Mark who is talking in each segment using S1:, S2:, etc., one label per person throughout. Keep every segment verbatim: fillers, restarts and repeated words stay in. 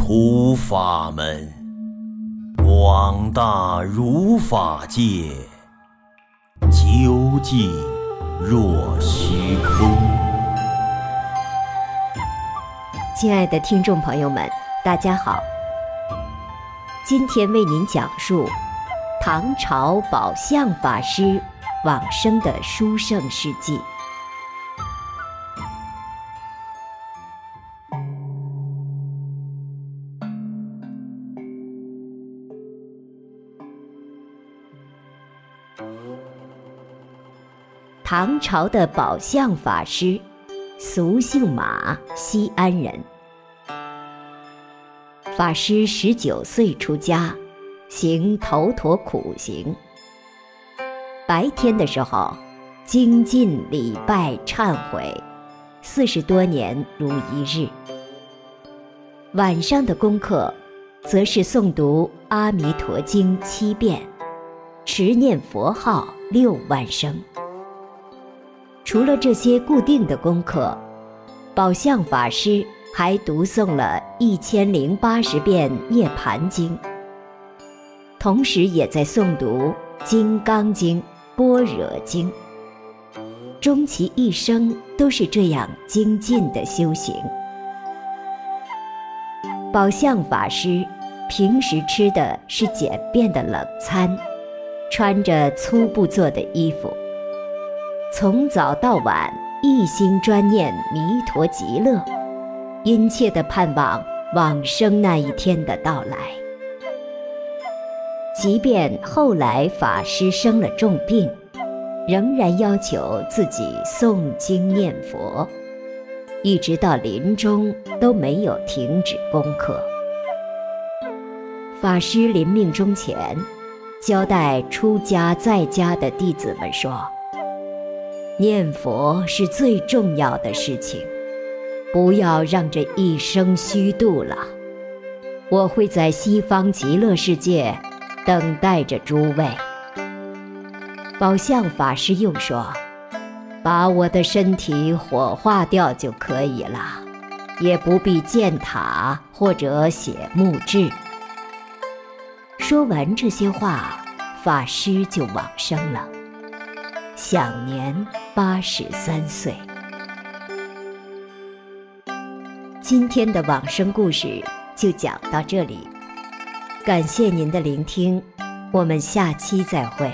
S1: 突法门，广大如法界，究竟若虚空。
S2: 亲爱的听众朋友们，大家好，今天为您讲述唐朝宝相法师往生的殊胜事迹。唐朝的宝相法师，俗姓马，西安人。法师十九岁出家，行头陀苦行。白天的时候，精进礼拜忏悔，四十多年如一日。晚上的功课，则是诵读《阿弥陀经》七遍，持念佛号六万声。除了这些固定的功课，宝相法师还读诵了一千零八十遍《涅盘经》，同时也在诵读《金刚经》《般若经》，终其一生都是这样精进的修行。宝相法师平时吃的是简便的冷餐，穿着粗布做的衣服，从早到晚一心专念弥陀极乐，殷切地盼望往生那一天的到来。即便后来法师生了重病，仍然要求自己诵经念佛，一直到临终都没有停止功课。法师临命终前，交代出家在家的弟子们说，念佛是最重要的事情，不要让这一生虚度了。我会在西方极乐世界等待着诸位。宝相法师又说，把我的身体火化掉就可以了，也不必建塔或者写墓志。说完这些话，法师就往生了，享年八十三岁。今天的往生故事就讲到这里，感谢您的聆听，我们下期再会。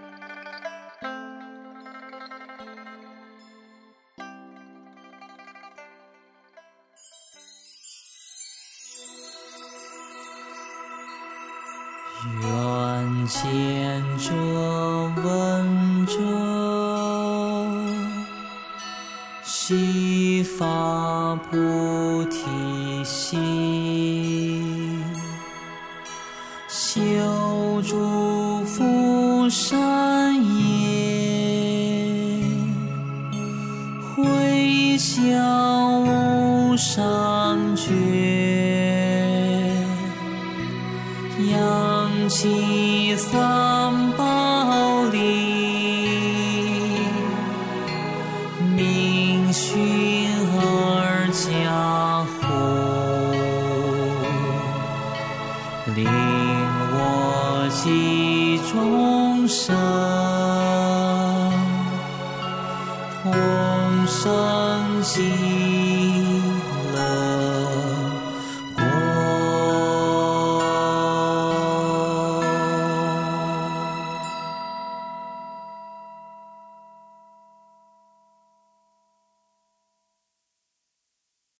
S3: 愿见者闻者，悉发菩提心，修诸福善业，回向无上觉，扬起三宝力，明熏而加护，令我及众生同生极